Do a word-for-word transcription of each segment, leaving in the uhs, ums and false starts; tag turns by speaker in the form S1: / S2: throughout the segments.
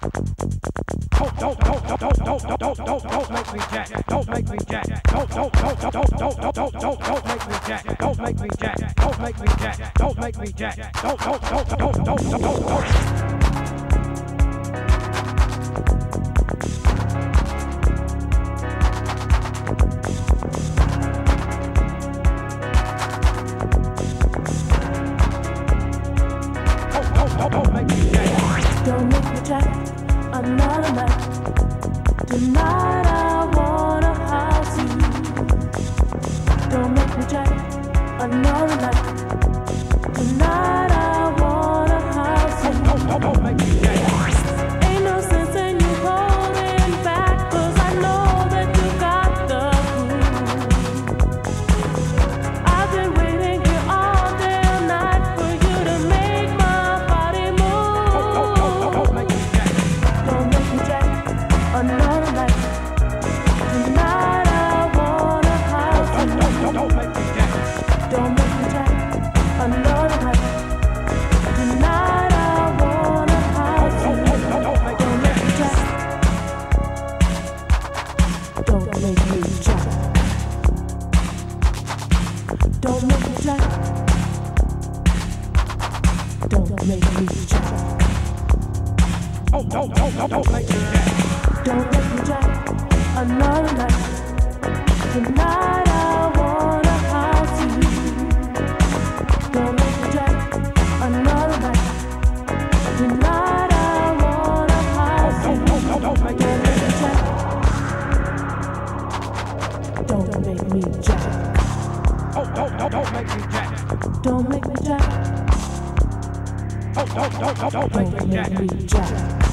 S1: Don't don't don't don't don't don't don't don't don't make me jack. Don't make me jack. Don't don't don't don't don't don't don't don't don't make me jack. Don't make me jack. Don't make me jack. Don't make me jack. Don't don't don't don't don't don't don't don't.
S2: Don't make me jack another night. Tonight I wanna house you. Don't make me jack another night. Tonight I wanna house you.
S1: Don't, don't, don't make me jack.
S2: Ain't no sense in you holding back, 'cause I know that you got the groove. I've been waiting here all day and night for you to make my body move.
S1: Don't, don't, don't, don't make me jack.
S2: Don't make me jack another night. Tonight I wanna house you.
S1: Don't, don't, don't make me jack.
S2: Don't make me jack another night. Tonight I wanna house you.
S1: Don't, don't, don't make
S2: Don't
S1: me
S2: make me
S1: jack.
S2: jack. Don't make me jack. Don't make me jack. Don't make me jack.
S1: Don't, don't, don't, don't, don't make me jack.
S2: Don't make me jack another night. Tonight I wanna house you. Don't make me jack another night. Tonight I wanna house you.
S1: Don't, don't, don't make me
S2: Don't make me
S1: jack.
S2: jack. Don't make me jack.
S1: Don't, don't, don't, don't make me jack.
S2: Don't make me jack.
S1: Don't, don't, don't, don't, don't
S2: Don't
S1: make me jack.
S2: make me jack.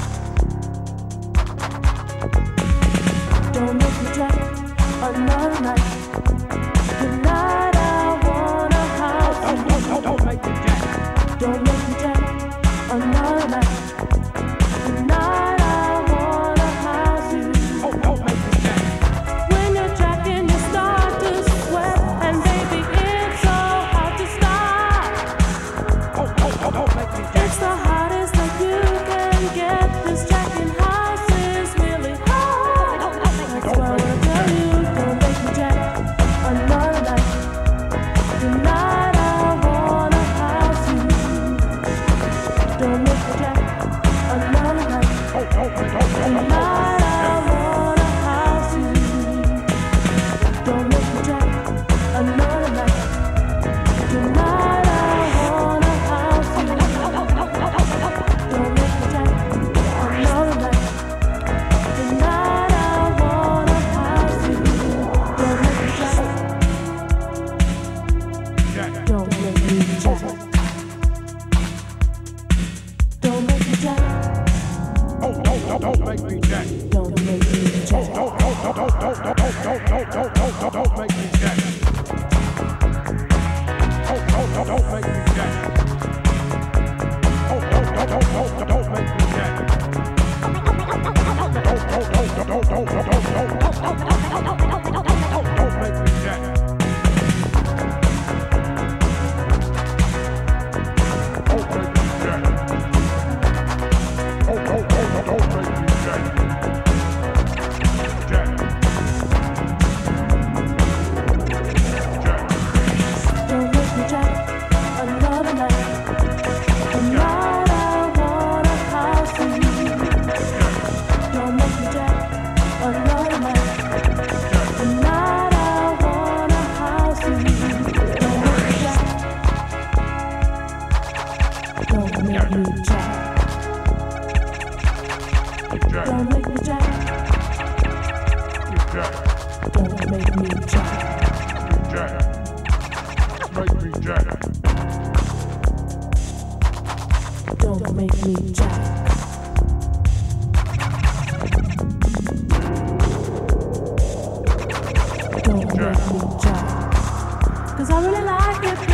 S2: Don't make me jack another night. Tonight I wanna house you.
S1: Don't, don't, don't, don't make me jack.
S2: Don't make me jack another night. Tonight I wanna house you.
S1: Don't, don't make me jack.
S2: When you're jacking, you start to sweat, and baby, it's so hard to stop.
S1: Don't, don't, don't, don't make me jack.
S2: It's the hardest that you can get. This jacking house is really hard. That's why I wanna tell you, don't make me jack another night. Tonight I wanna house you. Don't make me jack another night.
S1: Don't, don't, don't, don't, don't, don't.
S2: Tonight I wanna house you. Don't make me jack another night. Tonight I wanna house you. Don't make me jack another night. Tonight I wanna house you. Don't make me jack.
S1: Jack.
S2: Don't make me jack. Don't make me jack.
S1: Don't, don't, don't, don't make me jack.
S2: Don't make me jack.
S1: Don't, don't, don't, don't, don't, don't, don't, don't, don't, don't, don't, don't make me jack. Don't, don't, don't, don't make me jack. Don't, don't, don't, don't, don't, don't make me jack. Don't, don't, don't, don't, don't, don't, don't, don't, don't, don't make me jack. Don't make me jack. Don't, don't, don't, don't, don't make me jack. Jack. Jack.
S2: Don't make me jack another night. Tonight I wanna house you. Don't make me jack another night. Tonight I wanna house you. Don't make me jack. Don't make me jack.
S1: Jack.
S2: Don't make me jack.
S1: Jack.
S2: Don't make me jack.
S1: Jack. Make me jack.
S2: Don't make me jack. Don't make me jack. 'Cause I really like it.